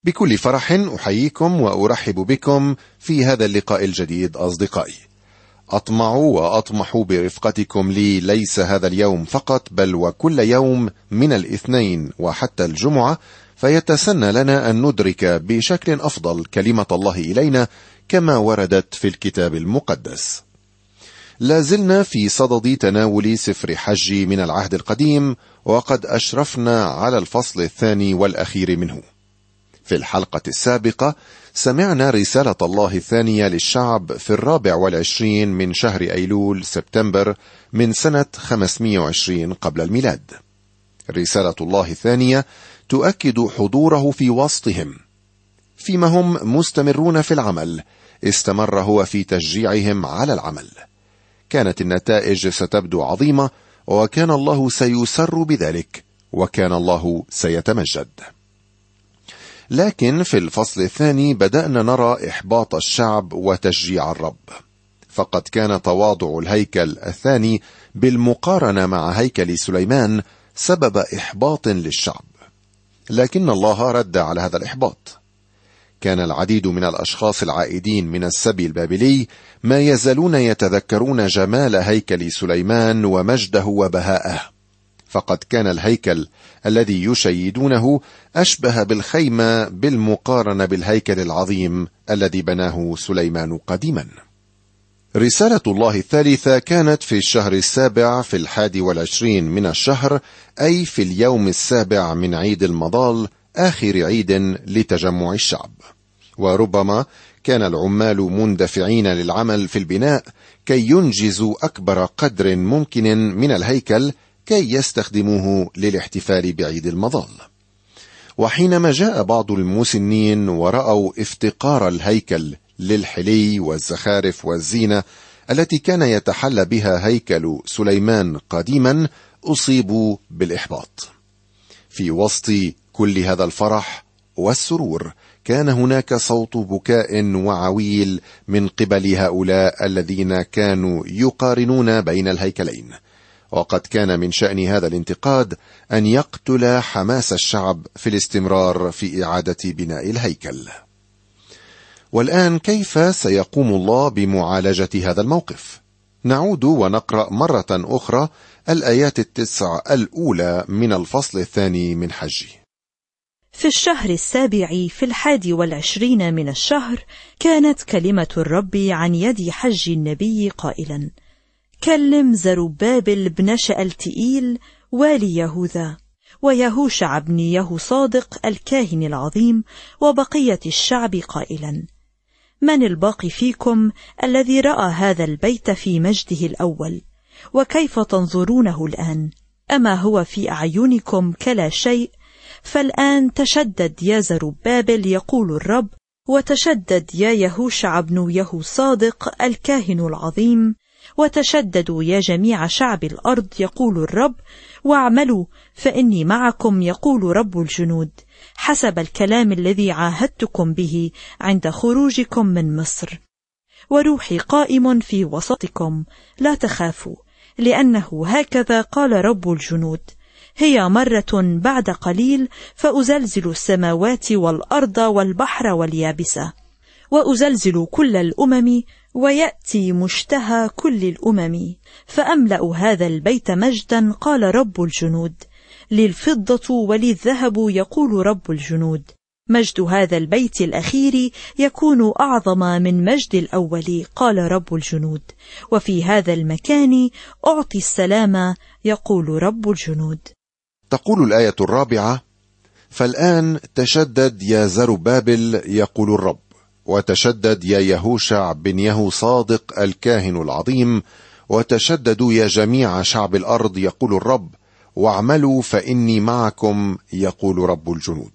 بكل فرح أحييكم وأرحب بكم في هذا اللقاء الجديد أصدقائي. أطمع وأطمح برفقتكم لي ليس هذا اليوم فقط بل وكل يوم من الاثنين وحتى الجمعة، فيتسنى لنا أن ندرك بشكل أفضل كلمة الله إلينا كما وردت في الكتاب المقدس. لازلنا في صدد تناول سفر حج من العهد القديم، وقد أشرفنا على الفصل الثاني والأخير منه. في الحلقة السابقة سمعنا رسالة الله الثانية للشعب في 24 من شهر أيلول سبتمبر من سنة 520 قبل الميلاد. رسالة الله الثانية تؤكد حضوره في وسطهم فيما هم مستمرون في العمل. استمر هو في تشجيعهم على العمل. كانت النتائج ستبدو عظيمة، وكان الله سيسر بذلك، وكان الله سيتمجد. لكن في الفصل الثاني بدأنا نرى إحباط الشعب وتشجيع الرب، فقد كان تواضع الهيكل الثاني بالمقارنة مع هيكل سليمان سبب إحباط للشعب، لكن الله رد على هذا الإحباط. كان العديد من الأشخاص العائدين من السبي البابلي ما يزالون يتذكرون جمال هيكل سليمان ومجده وبهاءه، فقد كان الهيكل الذي يشيدونه أشبه بالخيمة بالمقارنة بالهيكل العظيم الذي بناه سليمان قديما. رسالة الله الثالثة كانت في الشهر السابع في 21 من الشهر، أي في اليوم السابع من عيد المضال، آخر عيد لتجمع الشعب. وربما كان العمال مندفعين للعمل في البناء كي ينجزوا أكبر قدر ممكن من الهيكل كي يستخدموه للاحتفال بعيد المضال. وحينما جاء بعض المسنين ورأوا افتقار الهيكل للحلي والزخارف والزينة التي كان يتحلى بها هيكل سليمان قديما، أصيبوا بالإحباط. في وسط كل هذا الفرح والسرور كان هناك صوت بكاء وعويل من قبل هؤلاء الذين كانوا يقارنون بين الهيكلين، وقد كان من شأن هذا الانتقاد أن يقتل حماس الشعب في الاستمرار في إعادة بناء الهيكل. والآن كيف سيقوم الله بمعالجة هذا الموقف؟ نعود ونقرأ مرة أخرى الآيات 9 الأولى من الفصل الثاني من حج. في الشهر السابع في 21 من الشهر كانت كلمة الرب عن يد حج النبي قائلا: كلم زربابل بن شألتئيل والي يهوذا، ويهوشع بن يهوصادق الكاهن العظيم، وبقية الشعب قائلا: من الباقي فيكم الذي رأى هذا البيت في مجده الأول؟ وكيف تنظرونه الآن؟ أما هو في أعينكم كلا شيء؟ فالآن تشدد يا زربابل يقول الرب، وتشدد يا يهوشع بن يهوصادق الكاهن العظيم، وتشددوا يا جميع شعب الأرض يقول الرب، واعملوا فإني معكم يقول رب الجنود، حسب الكلام الذي عاهدتكم به عند خروجكم من مصر. وروحي قائم في وسطكم، لا تخافوا، لأنه هكذا قال رب الجنود: هي مرة بعد قليل فأزلزل السماوات والأرض والبحر واليابسة، وأزلزل كل الأمم، ويأتي مشتهى كل الأمم، فأملأ هذا البيت مجدا، قال رب الجنود، للفضة وللذهب يقول رب الجنود، مجد هذا البيت الأخير يكون أعظم من مجد الأول، قال رب الجنود، وفي هذا المكان أعطي السلام، يقول رب الجنود. تقول الآية 4: فالآن تشدد يا زربابل يقول الرب، وتشدد يا يهوشع بن يهوصادق الكاهن العظيم، وتشددوا يا جميع شعب الأرض يقول الرب، واعملوا فإني معكم يقول رب الجنود.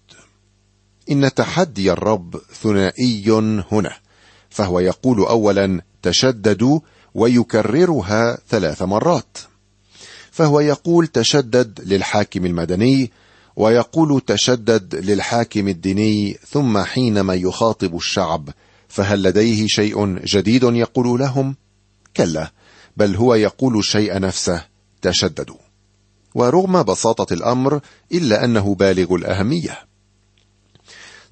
إن تحدي الرب ثنائي هنا، فهو يقول أولا تشددوا ويكررها 3 مرات، فهو يقول تشدد للحاكم المدني، ويقول تشدد للحاكم الديني، ثم حينما يخاطب الشعب فهل لديه شيء جديد يقول لهم؟ كلا، بل هو يقول الشيء نفسه: تشددوا. ورغم بساطة الأمر إلا أنه بالغ الأهمية.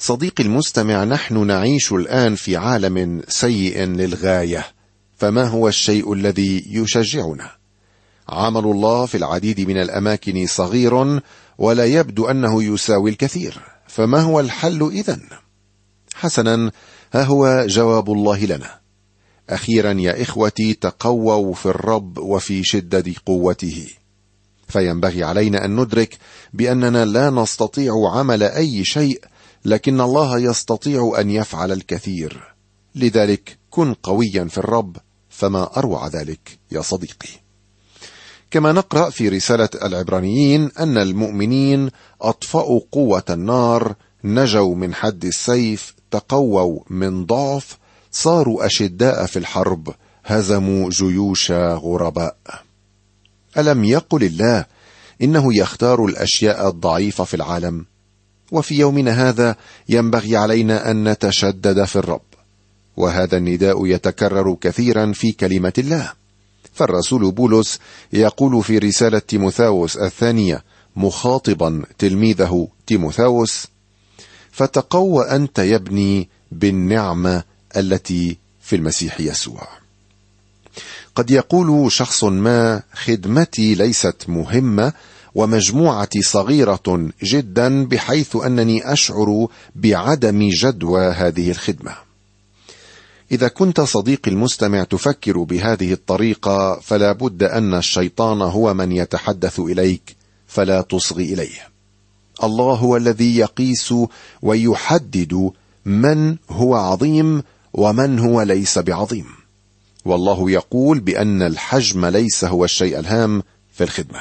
صديقي المستمع، نحن نعيش الآن في عالم سيء للغاية، فما هو الشيء الذي يشجعنا؟ عمل الله في العديد من الأماكن صغير ولا يبدو أنه يساوي الكثير، فما هو الحل إذن؟ حسنا، ها هو جواب الله لنا: أخيرا يا إخوتي، تقووا في الرب وفي شدة قوته. فينبغي علينا أن ندرك بأننا لا نستطيع عمل أي شيء، لكن الله يستطيع أن يفعل الكثير. لذلك كن قويا في الرب، فما أروع ذلك يا صديقي. كما نقرأ في رسالة العبرانيين أن المؤمنين أطفأوا قوة النار، نجوا من حد السيف، تقووا من ضعف، صاروا أشداء في الحرب، هزموا جيوش غرباء. ألم يقل الله إنه يختار الأشياء الضعيفة في العالم؟ وفي يومنا هذا ينبغي علينا أن نتشدد في الرب، وهذا النداء يتكرر كثيرا في كلمة الله. فالرسول بولس يقول في رسالة تيموثاوس الثانية مخاطبا تلميذه تيموثاوس: فتقوى أنت يا ابني بالنعمة التي في المسيح يسوع. قد يقول شخص ما: خدمتي ليست مهمة، ومجموعتي صغيرة جدا بحيث أنني أشعر بعدم جدوى هذه الخدمة. إذا كنت صديقي المستمع تفكر بهذه الطريقة، فلا بد أن الشيطان هو من يتحدث إليك، فلا تصغي إليه. الله هو الذي يقيس ويحدد من هو عظيم ومن هو ليس بعظيم، والله يقول بأن الحجم ليس هو الشيء الهام في الخدمة.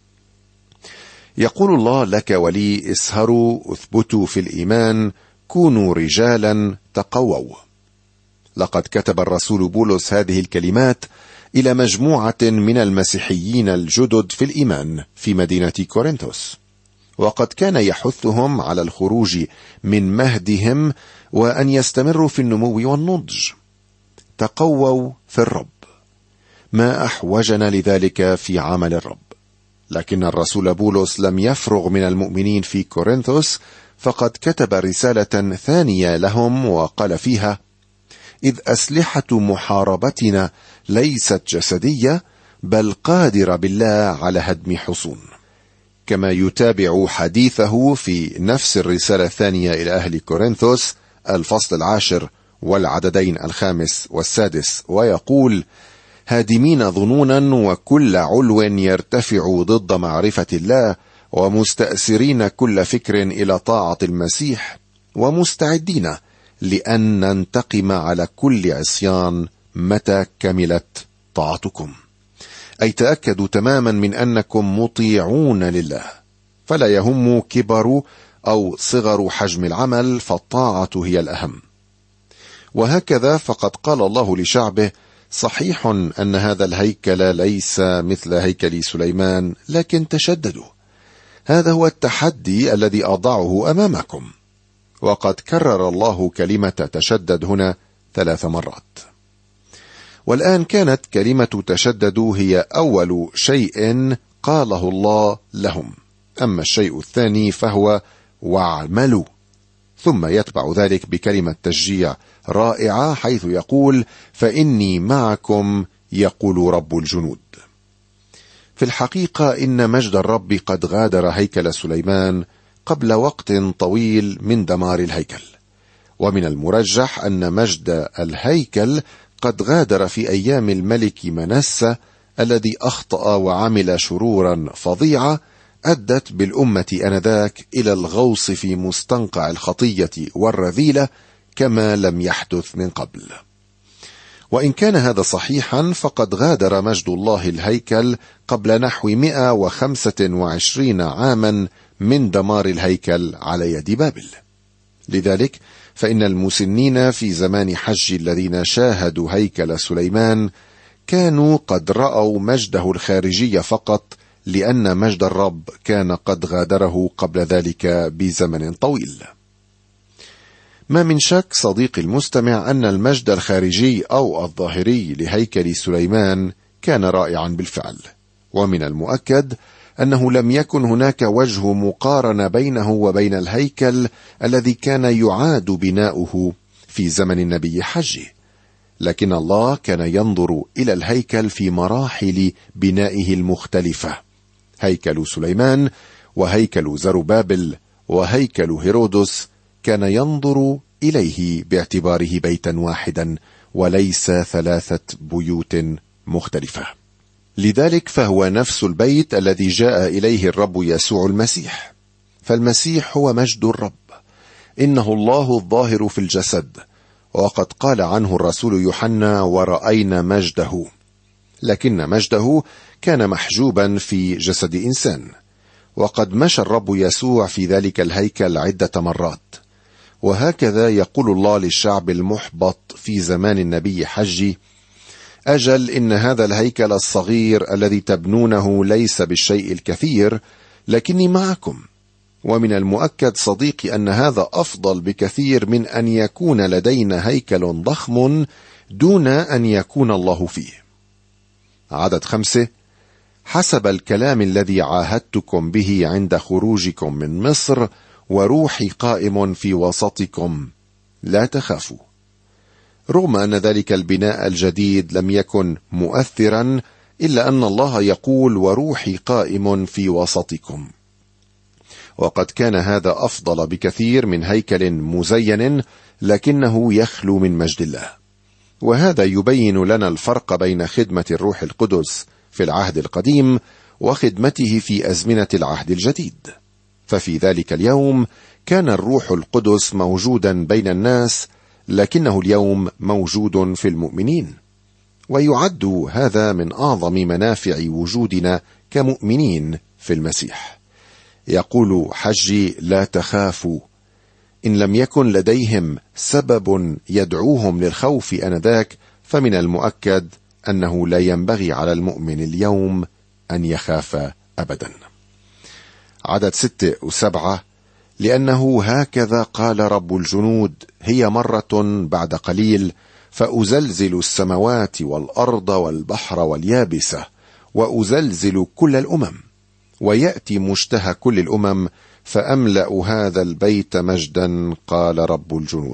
يقول الله لك ولي: اسهروا، اثبتوا في الإيمان، كونوا رجالا، تقووا. لقد كتب الرسول بولس هذه الكلمات إلى مجموعة من المسيحيين الجدد في الإيمان في مدينة كورنثوس، وقد كان يحثهم على الخروج من مهدهم وأن يستمروا في النمو والنضج. تقووا في الرب. ما أحوجنا لذلك في عمل الرب؟ لكن الرسول بولس لم يفرغ من المؤمنين في كورنثوس، فقد كتب رسالة ثانية لهم وقال فيها: إذ أسلحة محاربتنا ليست جسدية، بل قادرة بالله على هدم حصون. كما يتابع حديثه في نفس الرسالة الثانية إلى أهل كورنثوس الفصل 10 والعددين 5 و6، ويقول: هادمين ظنونا وكل علو يرتفع ضد معرفة الله، ومستأسرين كل فكر إلى طاعة المسيح، ومستعدين لأن ننتقم على كل عصيان متى كملت طاعتكم. أي تأكدوا تماما من أنكم مطيعون لله، فلا يهم كبر أو صغر حجم العمل، فالطاعة هي الأهم. وهكذا فقد قال الله لشعبه: صحيح أن هذا الهيكل ليس مثل هيكل سليمان، لكن تشددوا. هذا هو التحدي الذي أضعه أمامكم. وقد كرر الله كلمة تشدد هنا 3 مرات. والآن كانت كلمة تشددوا هي أول شيء قاله الله لهم، أما الشيء الثاني فهو واعملوا، ثم يتبع ذلك بكلمة تشجيع رائعة حيث يقول: فإني معكم يقول رب الجنود. في الحقيقة إن مجد الرب قد غادر هيكل سليمان قبل وقت طويل من دمار الهيكل، ومن المرجح أن مجد الهيكل قد غادر في أيام الملك منسى الذي أخطأ وعمل شرورا فظيعة أدت بالأمة آنذاك إلى الغوص في مستنقع الخطية والرذيلة كما لم يحدث من قبل. وإن كان هذا صحيحا، فقد غادر مجد الله الهيكل قبل نحو 125 عاما من دمار الهيكل على يد بابل. لذلك فإن المسنين في زمان حج الذين شاهدوا هيكل سليمان كانوا قد رأوا مجده الخارجي فقط، لأن مجد الرب كان قد غادره قبل ذلك بزمن طويل. ما من شك صديقي المستمع أن المجد الخارجي أو الظاهري لهيكل سليمان كان رائعا بالفعل، ومن المؤكد أنه لم يكن هناك وجه مقارنة بينه وبين الهيكل الذي كان يعاد بناؤه في زمن النبي حجي، لكن الله كان ينظر إلى الهيكل في مراحل بنائه المختلفة: هيكل سليمان، وهيكل زربابل، وهيكل هيرودس، كان ينظر إليه باعتباره بيتا واحدا وليس 3 بيوت مختلفة. لذلك فهو نفس البيت الذي جاء إليه الرب يسوع المسيح، فالمسيح هو مجد الرب، إنه الله الظاهر في الجسد، وقد قال عنه الرسول يوحنا: ورأينا مجده. لكن مجده كان محجوبا في جسد إنسان، وقد مشى الرب يسوع في ذلك الهيكل عدة مرات. وهكذا يقول الله للشعب المحبط في زمان النبي حجي: أجل إن هذا الهيكل الصغير الذي تبنونه ليس بالشيء الكثير، لكني معكم، ومن المؤكد صديقي أن هذا أفضل بكثير من أن يكون لدينا هيكل ضخم دون أن يكون الله فيه. عدد 5: حسب الكلام الذي عاهدتكم به عند خروجكم من مصر، وروحي قائم في وسطكم، لا تخافوا. رغم أن ذلك البناء الجديد لم يكن مؤثرا، إلا أن الله يقول: وروحي قائم في وسطكم. وقد كان هذا أفضل بكثير من هيكل مزين لكنه يخلو من مجد الله. وهذا يبين لنا الفرق بين خدمة الروح القدس في العهد القديم وخدمته في أزمنة العهد الجديد. ففي ذلك اليوم كان الروح القدس موجودا بين الناس، لكنه اليوم موجود في المؤمنين، ويعد هذا من أعظم منافع وجودنا كمؤمنين في المسيح. يقول حجي: لا تخافوا. إن لم يكن لديهم سبب يدعوهم للخوف آنذاك، فمن المؤكد أنه لا ينبغي على المؤمن اليوم أن يخاف أبدا. عدد 6 و7: لأنه هكذا قال رب الجنود: هي مرة بعد قليل فأزلزل السماوات والأرض والبحر واليابسة، وأزلزل كل الأمم، ويأتي مشتهى كل الأمم، فأملأ هذا البيت مجدا، قال رب الجنود.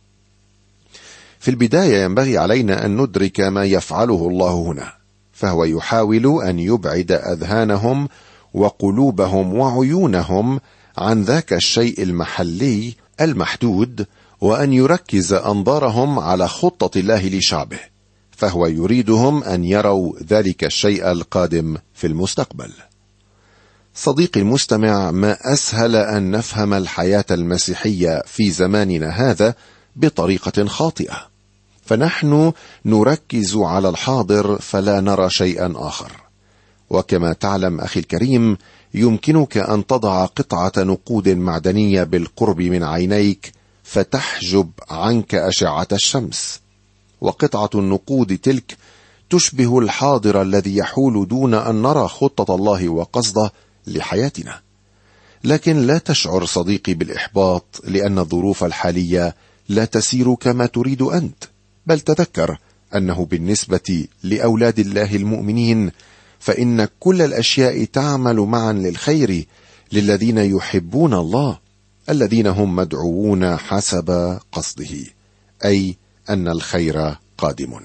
في البداية ينبغي علينا أن ندرك ما يفعله الله هنا، فهو يحاول أن يبعد أذهانهم وقلوبهم وعيونهم عن ذاك الشيء المحلي المحدود، وأن يركز أنظارهم على خطة الله لشعبه، فهو يريدهم أن يروا ذلك الشيء القادم في المستقبل. صديقي المستمع، ما أسهل أن نفهم الحياة المسيحية في زماننا هذا بطريقة خاطئة، فنحن نركز على الحاضر فلا نرى شيئا آخر. وكما تعلم أخي الكريم، يمكنك أن تضع قطعة نقود معدنية بالقرب من عينيك فتحجب عنك أشعة الشمس، وقطعة النقود تلك تشبه الحاضر الذي يحول دون أن نرى خطة الله وقصده لحياتنا. لكن لا تشعر صديقي بالإحباط، لأن الظروف الحالية لا تسير كما تريد أنت، بل تذكر أنه بالنسبة لأولاد الله المؤمنين فإن كل الأشياء تعمل معا للخير للذين يحبون الله، الذين هم مدعوون حسب قصده، أي أن الخير قادم.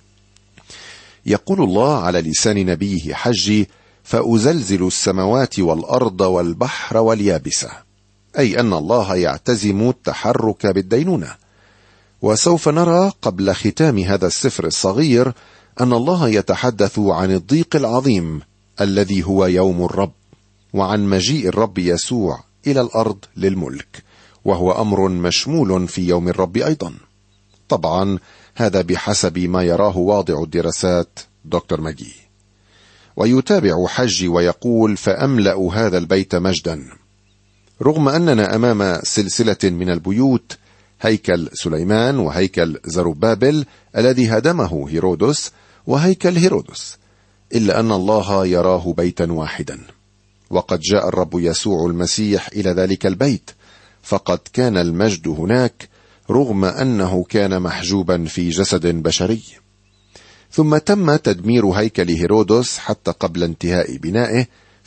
يقول الله على لسان نبيه حجي: فأزلزل السماوات والأرض والبحر واليابسة، أي أن الله يعتزم التحرك بالدينونة. وسوف نرى قبل ختام هذا السفر الصغير أن الله يتحدث عن الضيق العظيم الذي هو يوم الرب، وعن مجيء الرب يسوع إلى الأرض للملك، وهو أمر مشمول في يوم الرب أيضا. طبعا هذا بحسب ما يراه واضع الدراسات دكتور ماجي. ويتابع حجي ويقول: فأملأ هذا البيت مجدا. رغم أننا أمام سلسلة من البيوت، هيكل سليمان وهيكل زربابل الذي هدمه هيرودس وهيكل هيرودس، إلا أن الله يراه بيتا واحدا. وقد جاء الرب يسوع المسيح إلى ذلك البيت، فقد كان المجد هناك رغم أنه كان محجوبا في جسد بشري. ثم تم تدمير هيكل هيرودس حتى قبل انتهاء بنائه،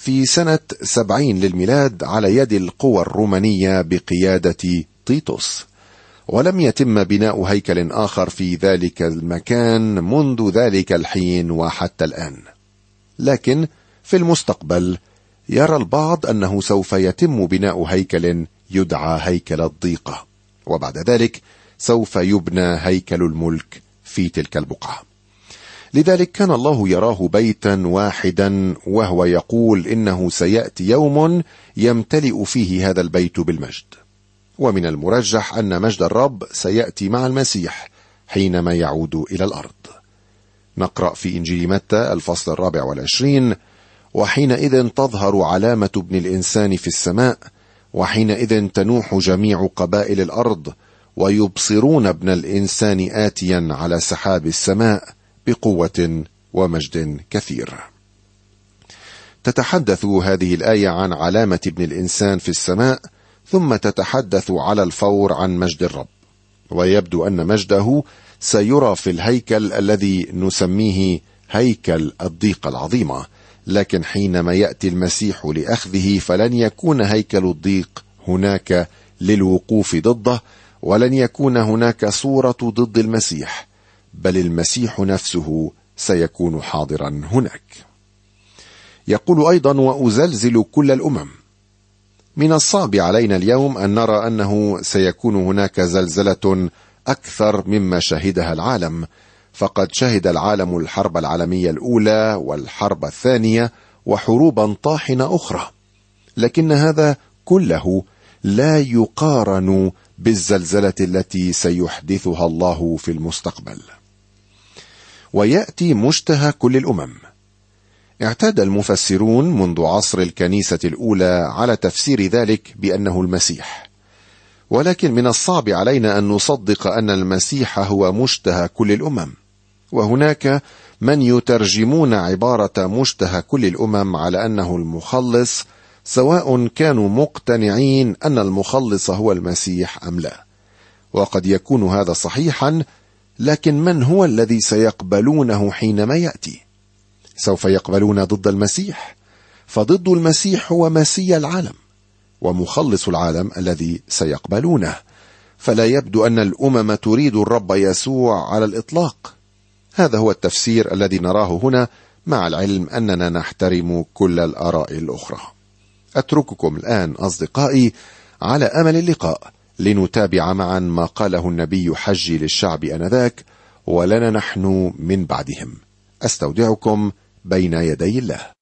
في سنة 70 للميلاد على يد القوى الرومانية بقيادة تيتوس، ولم يتم بناء هيكل آخر في ذلك المكان منذ ذلك الحين وحتى الآن. لكن في المستقبل يرى البعض أنه سوف يتم بناء هيكل يدعى هيكل الضيقة، وبعد ذلك سوف يبنى هيكل الملك في تلك البقعة. لذلك كان الله يراه بيتا واحدا، وهو يقول إنه سيأتي يوم يمتلئ فيه هذا البيت بالمجد. ومن المرجح أن مجد الرب سيأتي مع المسيح حينما يعود إلى الأرض. نقرأ في إنجيل متى الفصل 24: وحينئذ تظهر علامة ابن الإنسان في السماء، وحينئذ تنوح جميع قبائل الأرض، ويبصرون ابن الإنسان آتيا على سحاب السماء بقوة ومجد كثير. تتحدث هذه الآية عن علامة ابن الإنسان في السماء، ثم تتحدث على الفور عن مجد الرب، ويبدو أن مجده سيرى في الهيكل الذي نسميه هيكل الضيقة العظيمة. لكن حينما يأتي المسيح لأخذه فلن يكون هيكل الضيق هناك للوقوف ضده، ولن يكون هناك صورة ضد المسيح، بل المسيح نفسه سيكون حاضرا هناك. يقول أيضا: وأزلزل كل الأمم. من الصعب علينا اليوم أن نرى أنه سيكون هناك زلزلة أكثر مما شهدها العالم، فقد شهد العالم الحرب العالمية الأولى والحرب الثانية وحروبا طاحنة أخرى، لكن هذا كله لا يقارن بالزلزلة التي سيحدثها الله في المستقبل. ويأتي مشتهى كل الأمم. اعتاد المفسرون منذ عصر الكنيسة الأولى على تفسير ذلك بأنه المسيح، ولكن من الصعب علينا أن نصدق أن المسيح هو مشتهى كل الأمم. وهناك من يترجمون عبارة مشتهى كل الأمم على أنه المخلص، سواء كانوا مقتنعين أن المخلص هو المسيح أم لا. وقد يكون هذا صحيحا، لكن من هو الذي سيقبلونه حينما يأتي؟ سوف يقبلون ضد المسيح، فضد المسيح هو مسيا العالم ومخلص العالم الذي سيقبلونه. فلا يبدو أن الأمم تريد الرب يسوع على الإطلاق. هذا هو التفسير الذي نراه هنا، مع العلم أننا نحترم كل الآراء الأخرى. أترككم الآن أصدقائي على أمل اللقاء لنتابع معا ما قاله النبي حجي للشعب آنذاك، ولنا نحن من بعدهم. أستودعكم بين يدي الله.